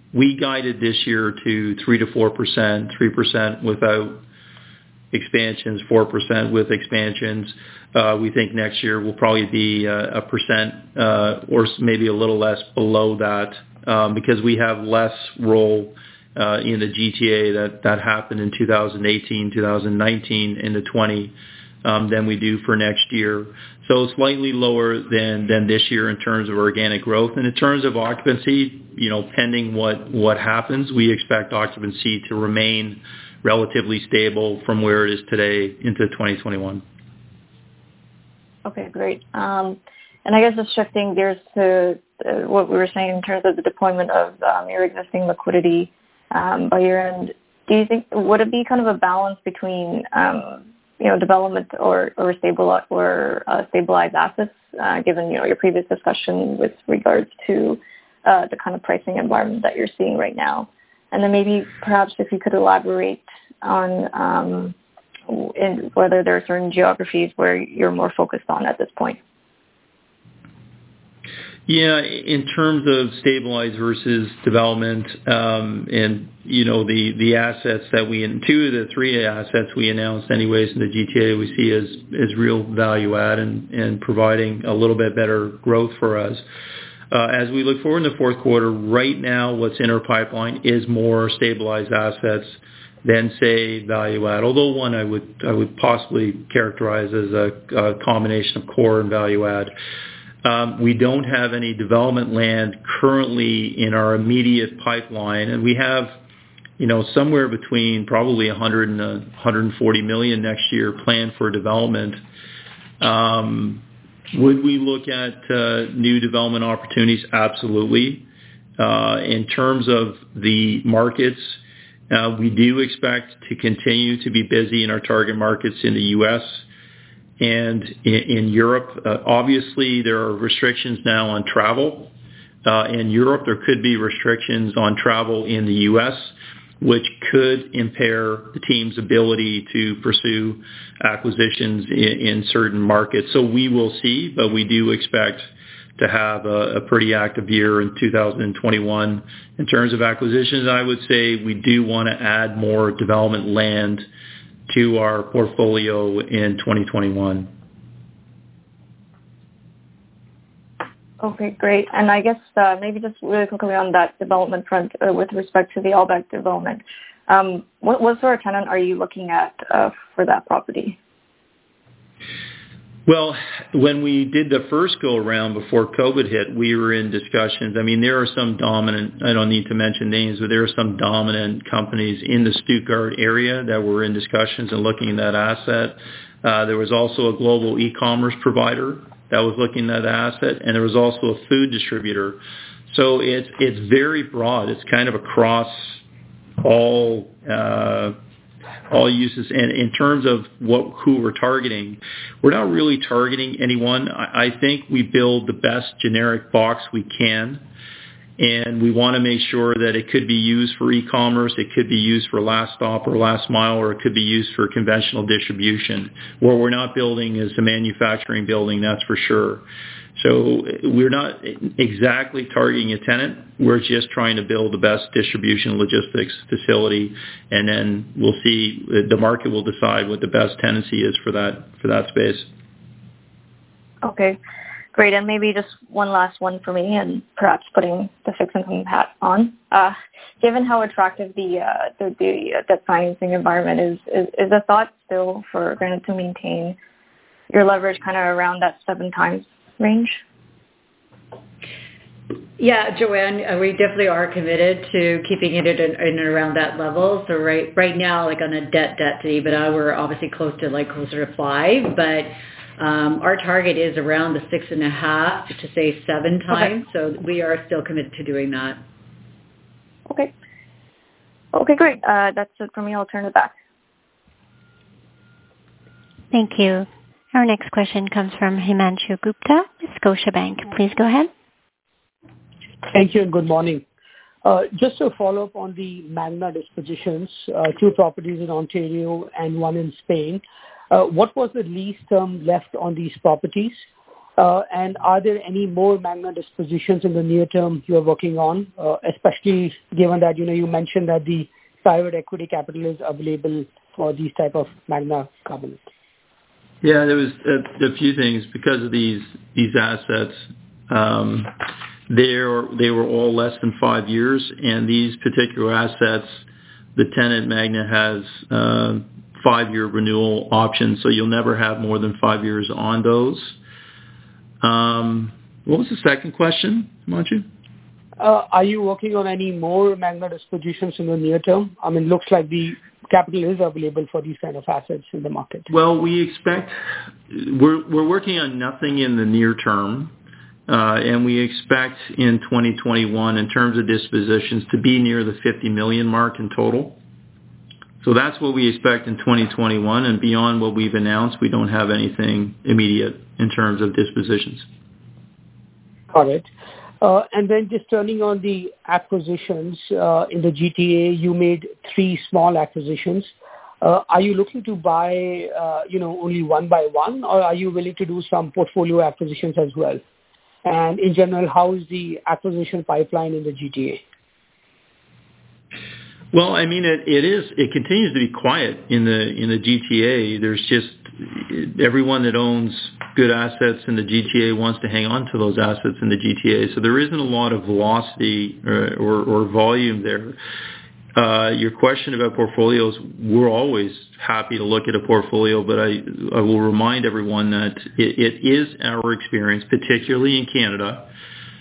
Speaker 2: we guided this year to 3 to 4%, 3% without expansions, 4% with expansions. We think next year will probably be a percent or maybe a little less below that because we have less roll in the GTA that happened in 2018, 2019 into 20 than we do for next year. So slightly lower than this year in terms of organic growth. And in terms of occupancy, pending what happens, we expect occupancy to remain relatively stable from where it is today into 2021.
Speaker 9: Okay, great. And I guess just shifting gears to what we were saying in terms of the deployment of your existing liquidity by year end, do you think, would it be kind of a balance between development or stabilized assets, given your previous discussion with regards to the kind of pricing environment that you're seeing right now? And then maybe perhaps if you could elaborate on whether there are certain geographies where you're more focused on at this point.
Speaker 2: Yeah, in terms of stabilized versus development, and the assets that two of the three assets we announced anyways in the GTA we see as real value add and providing a little bit better growth for us. As we look forward in the fourth quarter, right now what's in our pipeline is more stabilized assets than say value add. Although one I would possibly characterize as a combination of core and value add. We don't have any development land currently in our immediate pipeline, and we have, somewhere between probably 100 and 140 million next year planned for development. Would we look at new development opportunities? Absolutely. In terms of the markets, we do expect to continue to be busy in our target markets in the U.S. and in Europe. Obviously, there are restrictions now on travel. In Europe, there could be restrictions on travel in the U.S., which could impair the team's ability to pursue acquisitions in certain markets. So we will see, but we do expect to have a pretty active year in 2021. In terms of acquisitions, I would say we do want to add more development land to our portfolio in 2021.
Speaker 9: Okay, great. And I guess maybe just really quickly on that development front with respect to the Albec development, what sort of tenant are you looking at for that property?
Speaker 2: Well, when we did the first go-around before COVID hit, we were in discussions. I mean, there are some dominant, I don't need to mention names, but there are some dominant companies in the Stuttgart area that were in discussions and looking at that asset. There was also a global e-commerce provider that was looking at that asset, and there was also a food distributor. So it's very broad. It's kind of across all uses. And in terms of who we're targeting, we're not really targeting anyone. I think we build the best generic box we can, and we want to make sure that it could be used for e-commerce, it could be used for last stop or last mile, or it could be used for conventional distribution. What we're not building is a manufacturing building, that's for sure. So we're not exactly targeting a tenant. We're just trying to build the best distribution logistics facility, and then we'll see. The market will decide what the best tenancy is for that space. Okay,
Speaker 9: great. And maybe just one last one for me, and perhaps putting the fixed income hat on. Given how attractive the debt financing environment is the thought still for Granite to maintain your leverage kind of around that 7 times range?
Speaker 3: Yeah, Joanne, we definitely are committed to keeping it in and around that level. So right now, like on a debt to EBITDA, we're obviously closer to 5, but our target is around the 6.5 to say 7 times. Okay. So we are still committed to doing that.
Speaker 9: Okay, great. That's it for me. I'll turn it back.
Speaker 1: Thank you. Our next question comes from Himanshu Gupta with Scotiabank. Please go ahead.
Speaker 10: Thank you and good morning. Just to follow up on the Magna dispositions, 2 properties in Ontario and 1 in Spain. What was the lease term left on these properties? And are there any more Magna dispositions in the near term you are working on, especially given that, you mentioned that the private equity capital is available for these type of Magna covenants?
Speaker 2: Yeah, there was a few things because of these assets. They were all less than 5 years, and these particular assets, the tenant Magna has 5-year renewal options, so you'll never have more than 5 years on those. What was the second question, Himanshu?
Speaker 10: Are you working on any more Magna dispositions in the near term? I mean, looks like the capital is available for these kind of assets in the market.
Speaker 2: Well, we're working on nothing in the near term, and we expect in 2021, in terms of dispositions, to be near the $50 million mark in total. So that's what we expect in 2021, and beyond what we've announced, we don't have anything immediate in terms of dispositions.
Speaker 10: Got it. And then just turning on the acquisitions in the GTA, you made 3 small acquisitions. Are you looking to buy, only one by one, or are you willing to do some portfolio acquisitions as well? And in general, how is the acquisition pipeline in the GTA?
Speaker 2: Well, I mean, it continues to be quiet in the GTA. There's just everyone that owns good assets in the GTA wants to hang on to those assets in the GTA. So there isn't a lot of velocity or volume there. Your question about portfolios, we're always happy to look at a portfolio, but I will remind everyone that it is our experience, particularly in Canada,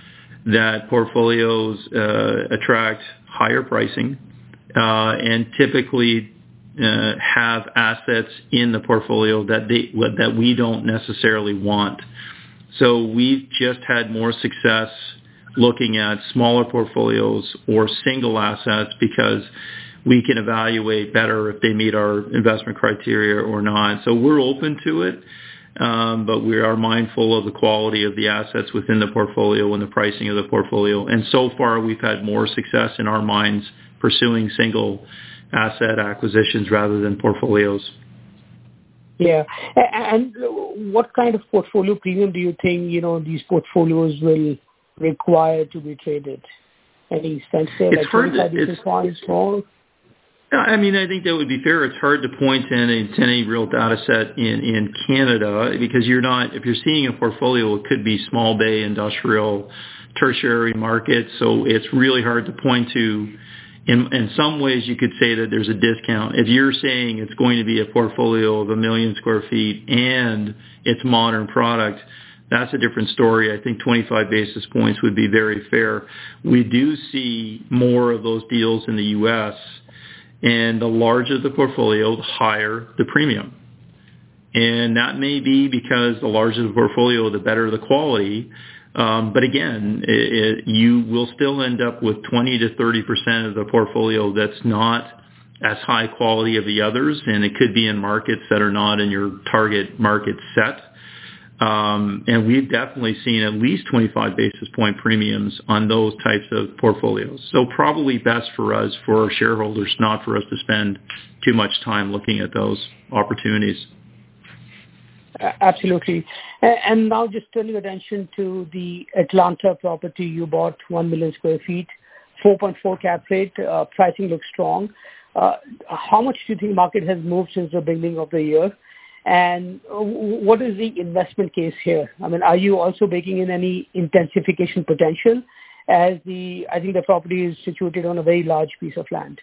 Speaker 2: that portfolios attract higher pricing and typically have assets in the portfolio that we don't necessarily want. So we've just had more success looking at smaller portfolios or single assets because we can evaluate better if they meet our investment criteria or not. So we're open to it, but we are mindful of the quality of the assets within the portfolio and the pricing of the portfolio. And so far, we've had more success in our minds pursuing single asset acquisitions rather than portfolios.
Speaker 10: Yeah. And what kind of portfolio premium do you think, these portfolios will require to be traded? Any sense there?
Speaker 2: It's hard
Speaker 10: to...
Speaker 2: I mean, I think that would be fair. It's hard to point to any real data set in Canada because if you're seeing a portfolio, it could be small bay, industrial, tertiary markets. So it's really hard to point to. In some ways, you could say that there's a discount. If you're saying it's going to be a portfolio of 1 million square feet and it's modern product, that's a different story. I think 25 basis points would be very fair. We do see more of those deals in the U.S., and the larger the portfolio, the higher the premium. And that may be because the larger the portfolio, the better the quality. But again, you will still end up with 20 to 30% of the portfolio that's not as high quality of the others, and it could be in markets that are not in your target market set. And we've definitely seen at least 25 basis point premiums on those types of portfolios. So probably best for us, for our shareholders, not for us to spend too much time looking at those opportunities.
Speaker 10: Absolutely. And now just turning attention to the Atlanta property you bought, 1 million square feet, 4.4 cap rate, pricing looks strong. How much do you think market has moved since the beginning of the year? And what is the investment case here? I mean, are you also baking in any intensification potential as I think the property is situated on a very large piece of land?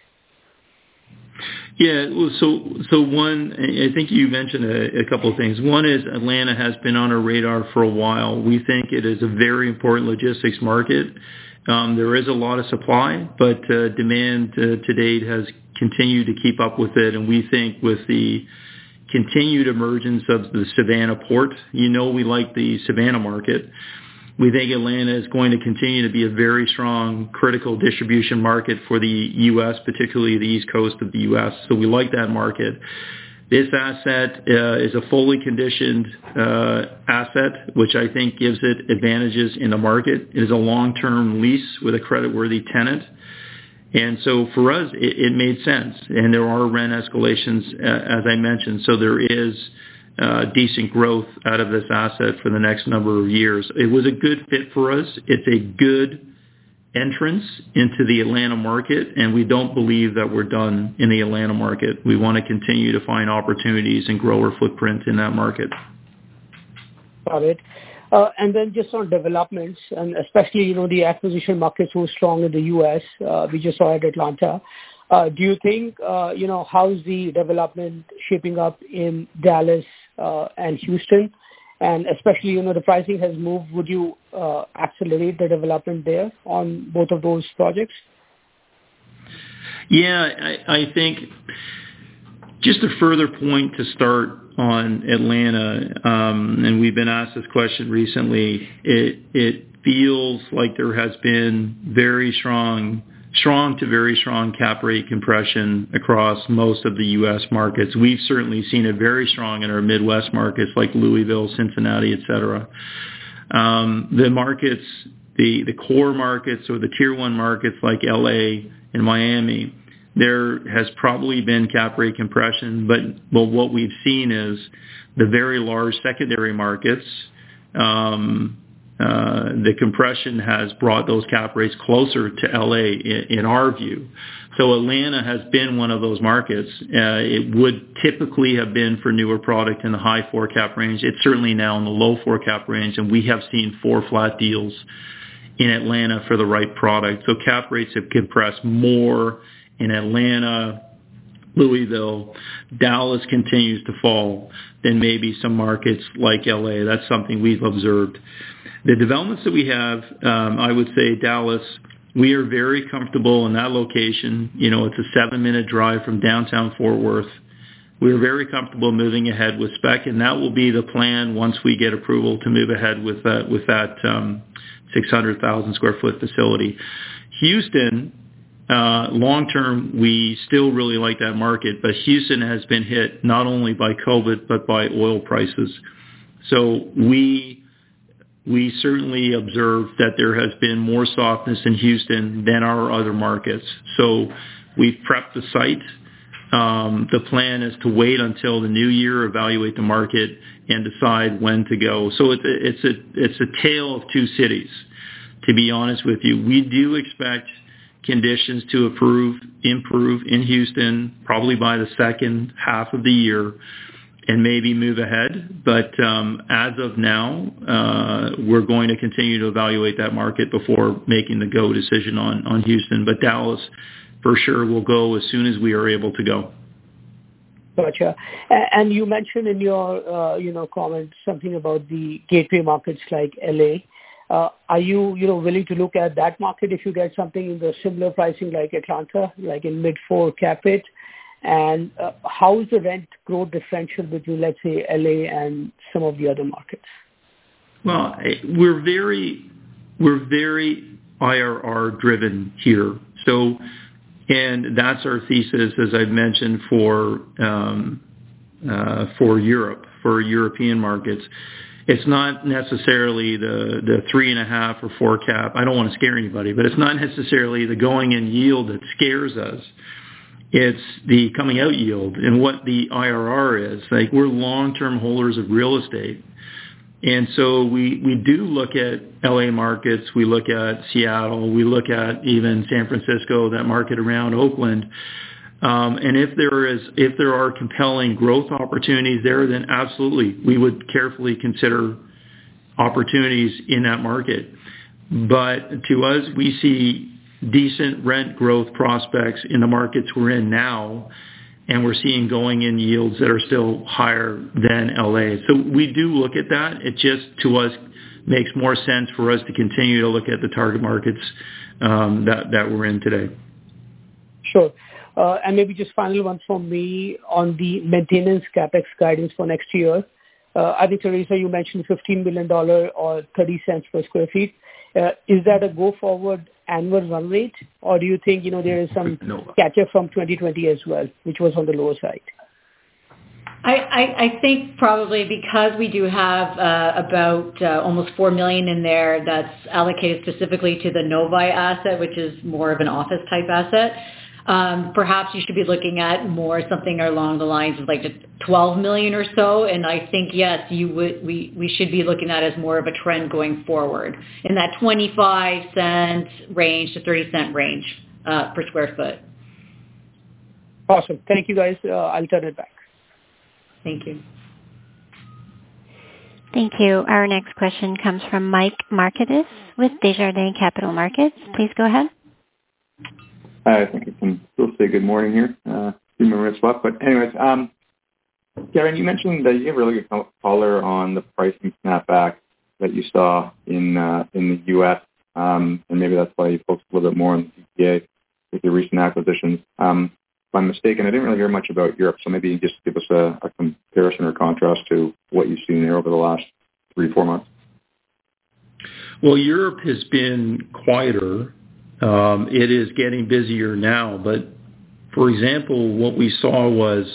Speaker 2: Yeah, so one, I think you mentioned a couple of things. One is Atlanta has been on our radar for a while. We think it is a very important logistics market. There is a lot of supply, but demand to date has continued to keep up with it. And we think with the continued emergence of the Savannah port, we like the Savannah market. We think Atlanta is going to continue to be a very strong critical distribution market for the U.S., particularly the East Coast of the U.S. So we like that market. This asset is a fully conditioned asset, which I think gives it advantages in the market. It is a long-term lease with a creditworthy tenant. And so for us, it made sense. And there are rent escalations, as I mentioned. So there is decent growth out of this asset for the next number of years. It was a good fit for us. It's a good entrance into the Atlanta market, and we don't believe that we're done in the Atlanta market. We want to continue to find opportunities and grow our footprint in that market.
Speaker 10: Got it. And then just on developments, and especially, the acquisition market so strong in the U.S., we just saw at Atlanta. Do you think, how's the development shaping up in Dallas and Houston? And especially, the pricing has moved. Would you accelerate the development there on both of those projects?
Speaker 2: Yeah, I think just a further point to start on Atlanta, and we've been asked this question recently, it feels like there has been very strong to very strong cap rate compression across most of the U.S. markets. We've certainly seen it very strong in our Midwest markets like Louisville, Cincinnati, et cetera. The markets, the core markets or the tier one markets like LA and Miami, there has probably been cap rate compression, but what we've seen is the very large secondary markets, the compression has brought those cap rates closer to LA in our view. So Atlanta has been one of those markets. It would typically have been for newer product in the high 4 cap range. It's certainly now in the low 4 cap range, and we have seen 4 flat deals in Atlanta for the right product. So cap rates have compressed more in Atlanta, Louisville. Dallas continues to fall than maybe some markets like LA. That's something we've observed. The developments that we have, I would say Dallas, we are very comfortable in that location. It's a 7-minute drive from downtown Fort Worth. We're very comfortable moving ahead with spec, and that will be the plan once we get approval to move ahead with that 600,000 square foot facility. Houston, long term, we still really like that market, but Houston has been hit not only by COVID, but by oil prices. So we certainly observed that there has been more softness in Houston than our other markets. So we've prepped the site. The plan is to wait until the new year, evaluate the market, and decide when to go. So it's a tale of two cities, to be honest with you. We do expect conditions to improve in Houston probably by the second half of the year and maybe move ahead. But as of now, we're going to continue to evaluate that market before making the go decision on Houston. But Dallas, for sure, will go as soon as we are able to go.
Speaker 10: Gotcha. And you mentioned in your comments something about the gateway markets like LA. Are you willing to look at that market if you get something in the similar pricing like Atlanta, like in mid-4 cap rate? And how is the rent growth differential between, let's say, LA and some of the other markets?
Speaker 2: Well, we're very IRR driven here. So, and that's our thesis, as I've mentioned, for Europe, for European markets. It's not necessarily the 3.5 or 4 cap. I don't want to scare anybody, but it's not necessarily the going in yield that scares us. It's the coming out yield and what the IRR is. Like, we're long-term holders of real estate. And so we do look at LA markets, we look at Seattle, we look at even San Francisco, that market around Oakland. And if there are compelling growth opportunities there, then absolutely we would carefully consider opportunities in that market. But to us, we see decent rent growth prospects in the markets we're in now, and we're seeing going in yields that are still higher than LA. So we do look at that. It just, to us, makes more sense for us to continue to look at the target markets that we're in today. Sure.
Speaker 10: And maybe just final one from me on the maintenance capex guidance for next year. I think, Teresa, you mentioned $15 million or 30 cents per square feet. Is that a go-forward annual run rate, or do you think there is some catch-up from 2020 as well, which was on the lower side?
Speaker 3: I think probably because we do have about almost $4 million in there that's allocated specifically to the Novi asset, which is more of an office type asset. perhaps you should be looking at more something along the lines of like $12 million or so. And I think, yes, we should be looking at it as more of a trend going forward in that 25-cent range to 30-cent range per square foot.
Speaker 10: Awesome. Thank you, guys. I'll turn it back.
Speaker 3: Thank you.
Speaker 1: Thank you. Our next question comes from Mike Markidis with Desjardins Capital Markets. Please go ahead.
Speaker 11: I think I can still say good morning here. Few more minutes left, but anyways, Kevin, you mentioned that you gave really good color on the pricing snapback that you saw in the U.S., and maybe that's why you focused a little bit more on the GTA with your recent acquisitions. If I'm mistaken, I didn't really hear much about Europe, so maybe you just give us a comparison or contrast to what you've seen there over the last 3-4 months.
Speaker 2: Well, Europe has been quieter. It is getting busier now, but for example, what we saw was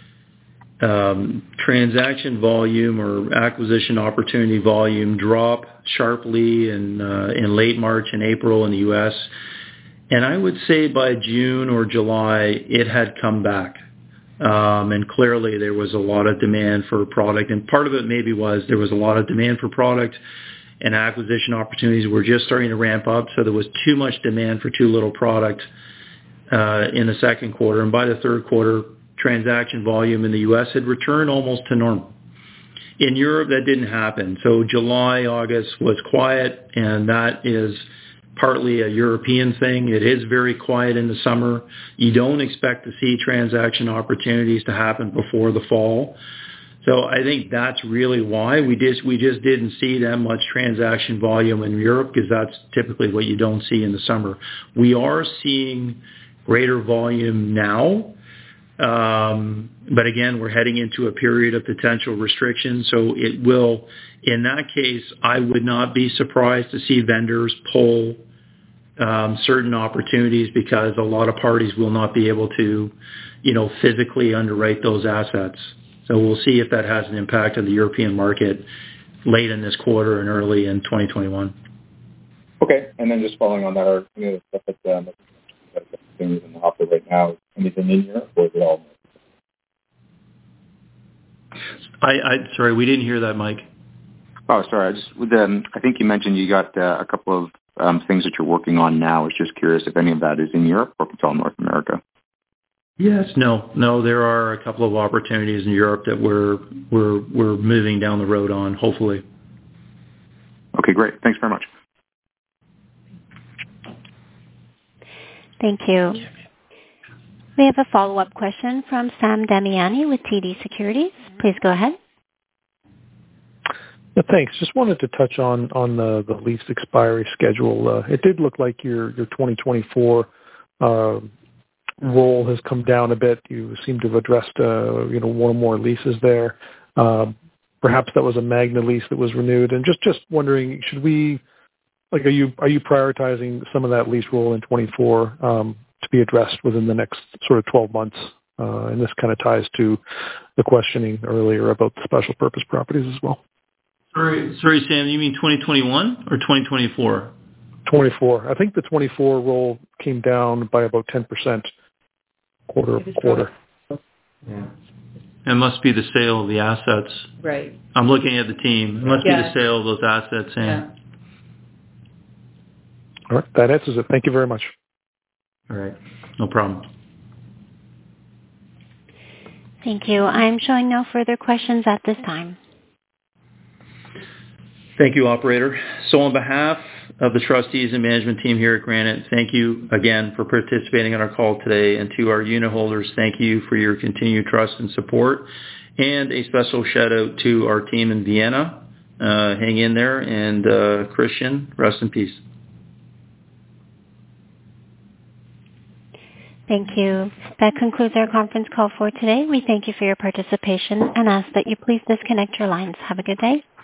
Speaker 2: transaction volume or acquisition opportunity volume drop sharply in late March and April in the U.S. And I would say by June or July, it had come back. And clearly there was a lot of demand for product. And part of it maybe was there was a lot of demand for product and acquisition opportunities were just starting to ramp up. So there was too much demand for too little product in the second quarter. And by the third quarter, transaction volume in the U.S. had returned almost to normal. In Europe, that didn't happen. So July, August was quiet, and that is partly a European thing. It is very quiet in the summer. You don't expect to see transaction opportunities to happen before the fall. So I think that's really why we just didn't see that much transaction volume in Europe, because that's typically what you don't see in the summer. We are seeing greater volume now. But again, we're heading into a period of potential restrictions. So it will, in that case, I would not be surprised to see vendors pull certain opportunities because a lot of parties will not be able to, physically underwrite those assets. So we'll see if that has an impact on the European market late in this quarter and early in 2021.
Speaker 11: Okay, and then just following on that, are any of the stuff that things in the hopper right now, anything in Europe, or is it all?
Speaker 2: Sorry, we didn't hear that, Mike.
Speaker 11: Oh, sorry. I think you mentioned you got a couple of things that you're working on now. I was just curious if any of that is in Europe or if it's all North America.
Speaker 2: Yes, no. There are a couple of opportunities in Europe that we're moving down the road on, hopefully.
Speaker 11: Okay, great. Thanks very much.
Speaker 1: Thank you. We have a follow-up question from Sam Damiani with TD Securities. Please go ahead.
Speaker 5: Thanks. Just wanted to touch on the lease expiry schedule. It did look like your 2024 roll has come down a bit. You seem to have addressed one or more leases there. Perhaps that was a Magna lease that was renewed. And just wondering, should we are you prioritizing some of that lease roll in 24 to be addressed within the next sort of 12 months? And this kind of ties to the questioning earlier about the special purpose properties as well.
Speaker 2: Sorry, Sam, you mean 2021 or 2024?
Speaker 5: 24. I think the 24 roll came down by about 10% quarter-over-quarter.
Speaker 2: Yeah. It must be the sale of the assets.
Speaker 3: Right.
Speaker 2: I'm looking at the team. It must be the sale of those assets, Sam. Yeah.
Speaker 5: All right. That answers it. Thank you very much.
Speaker 2: All right. No problem.
Speaker 1: Thank you. I'm showing no further questions at this time.
Speaker 2: Thank you, operator. So on behalf of the trustees and management team here at Granite, thank you again for participating in our call today. And to our unit holders, thank you for your continued trust and support. And a special shout out to our team in Vienna. Hang in there. And Christian, rest in peace.
Speaker 1: Thank you. That concludes our conference call for today. We thank you for your participation and ask that you please disconnect your lines. Have a good day.